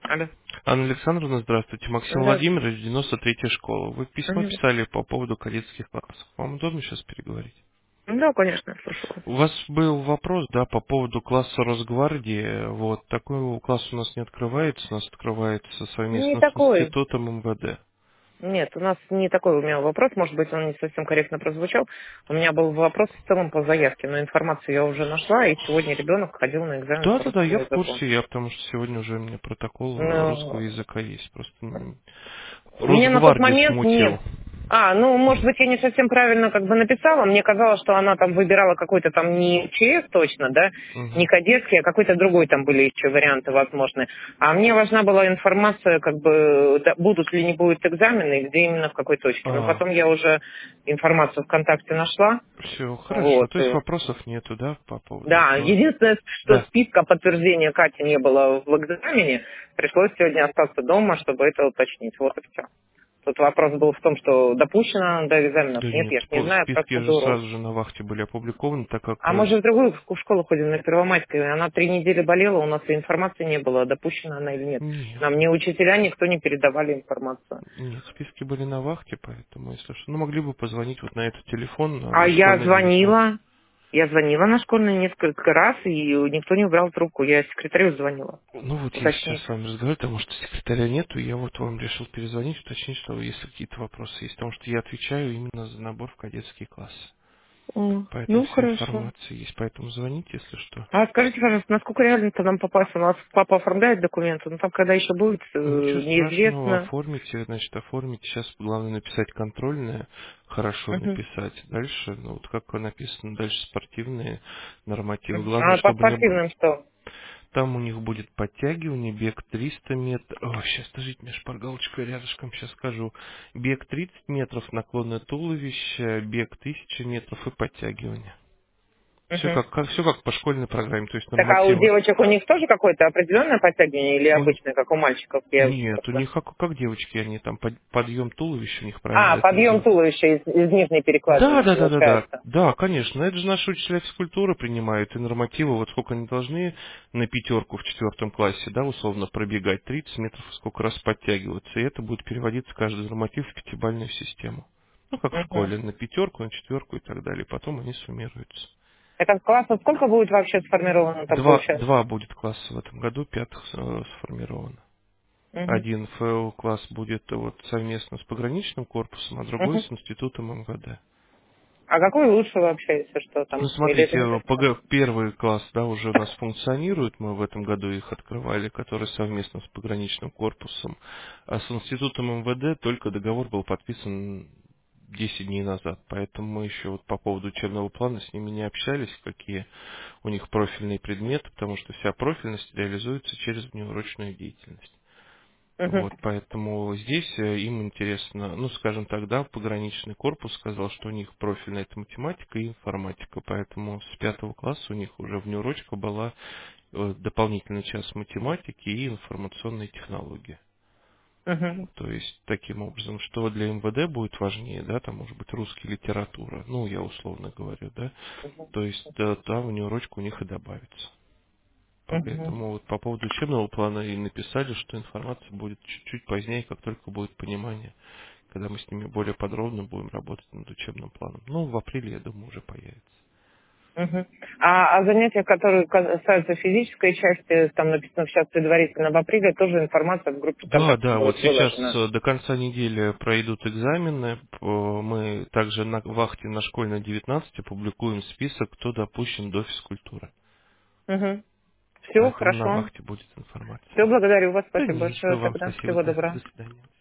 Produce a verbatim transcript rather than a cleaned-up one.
Алло. Анна Александровна, здравствуйте. Максим Да. Владимирович, девяносто третья школа. Вы письмо Мгм. писали по поводу кадетских классов. Вам удобно сейчас переговорить? Да, конечно, я слушаю. У вас был вопрос, да, по поводу класса Росгвардии. Вот, такой класс у нас не открывается, у нас открывается Не совместно с такой. институтом эм вэ дэ. Нет, у нас не такой у меня вопрос, может быть, он не совсем корректно прозвучал. У меня был вопрос в целом по заявке, но информацию я уже нашла, и сегодня ребенок ходил на экзамен по Да-да-да, я русскому в языку. курсе, я потому что сегодня уже у меня протокол русского Ну, языка есть. Просто м, Мне на тот Росгвардию момент смутил. не... А, ну, может быть, я не совсем правильно как бы написала. Мне казалось, что она там выбирала какой-то там не ЧС точно, да, не Мгм. кадетский, а какой-то другой там были еще варианты возможны. А мне важна была информация, как бы, да, будут ли не будут экзамены, и где именно в какой точке. Но А, потом я уже информацию ВКонтакте нашла. все, хорошо. Вот. То есть и- вопросов нету, да, по поводу Да, этого? единственное, что Да. списка подтверждения Кати не было в экзамене, пришлось сегодня остаться дома, чтобы это уточнить. Вот и все. Тут вопрос был в том, что допущено до экзаменов. Да Нет, нет, я ж не по- знаю списки же процедуру. сразу же на вахте были опубликованы, так как... А мы э, же в другую в школу ходим, на Первомайской. Она три недели болела, у нас и информации не было, допущена она или нет. Нет, Нам ни учителя, никто не передавали информацию. нет, списки были на вахте, поэтому, если что... Ну, могли бы позвонить вот на этот телефон, А на я школьный девятнадцать. звонила, я звонила на школьный несколько раз, и никто не убрал трубку. Я секретарю звонила, Ну вот я сейчас уточнить. с вами разговариваю, потому что секретаря нету, и я вот вам решил перезвонить, уточнить, что если какие-то вопросы есть, потому что я отвечаю именно за набор в кадетские классы. М, Поэтому Ну, вся хорошо. информация есть, поэтому звоните, если что. А скажите, пожалуйста, насколько реально-то нам попасть? У нас папа оформляет документы, но там когда еще будет, э, Ничего страшного, неизвестно. оформите, значит, оформите. Сейчас главное написать контрольное, хорошо Мгм. написать. Дальше, ну вот как написано, дальше спортивные нормативы. Мгм. Главное, А по чтобы не было... спортивным что? Там у них будет подтягивание, бег триста метров. О, сейчас, подождите, у меня шпаргалочка рядышком, сейчас скажу. Бег тридцать метров, наклонное туловище, бег тысяча метров и подтягивание. Все Мгм. как, как, все как по школьной программе, то есть Так а у нормативы. девочек у них тоже какое-то определенное подтягивание или Он обычное, как у мальчиков? Я Нет, у просто... них как, как девочки, они там под- подъем туловища, у них правильно А, это подъем называется. туловища из, из нижней Да, перекладины да, да, да, да. получается. Да, конечно. Это же наши учителя физкультуры принимают и нормативы. Вот сколько они должны на пятерку в четвертом классе, да, условно пробегать тридцать метров, сколько раз подтягиваться. И это будет переводиться каждый норматив в пятибалльную систему. Ну, как в Мгм. школе, на пятерку, на четверку и так далее. Потом они суммируются. Это класса сколько будет вообще сформировано там Два, получается? два будет класса в этом году, пятых э, сформировано. Мгм. Один ФЛ класс будет э, вот совместно с пограничным корпусом, а другой Мгм. с институтом эм вэ дэ. А какой лучше вообще, если что Ну, там? Или это смотрите, не э, принципиально? ПГ первый класс, да, уже у нас функционирует, мы в этом году их открывали, который совместно с пограничным корпусом. А с институтом эм вэ дэ только договор был подписан десять дней назад, поэтому мы еще вот по поводу учебного плана с ними не общались, какие у них профильные предметы, потому что вся профильность реализуется через внеурочную деятельность. Мгм. Вот, поэтому здесь э, им интересно, ну, скажем так, да, пограничный корпус сказал, что у них профильная это математика и информатика, поэтому с пятого класса у них уже внеурочка была э, дополнительный час математики и информационные технологии. Мгм. То есть, таким образом, что для эм вэ дэ будет важнее, да, там может быть русский литература, ну, я условно говорю, да, то есть, да, там внеурочка у них и добавится. Мгм. Поэтому вот по поводу учебного плана и написали, что информация будет чуть-чуть позднее, как только будет понимание, когда мы с ними более подробно будем работать над учебным планом. Ну, в апреле, я думаю, уже появится. Мгм. А, а занятия, которые касаются физической части, там написано сейчас предварительно в апреле, тоже информация в группе Да, ВКонтакте да, вот будет сейчас выложена. э, до конца недели пройдут экзамены. П- Мы также на вахте на школьной девятнадцать публикуем список, кто допущен до физкультуры. Угу. Все, Поэтому на хорошо. вахте будет Все, информация. благодарю вас. Да Спасибо не за что, большое вам тогда. спасибо, Всего до, доброго. до свидания.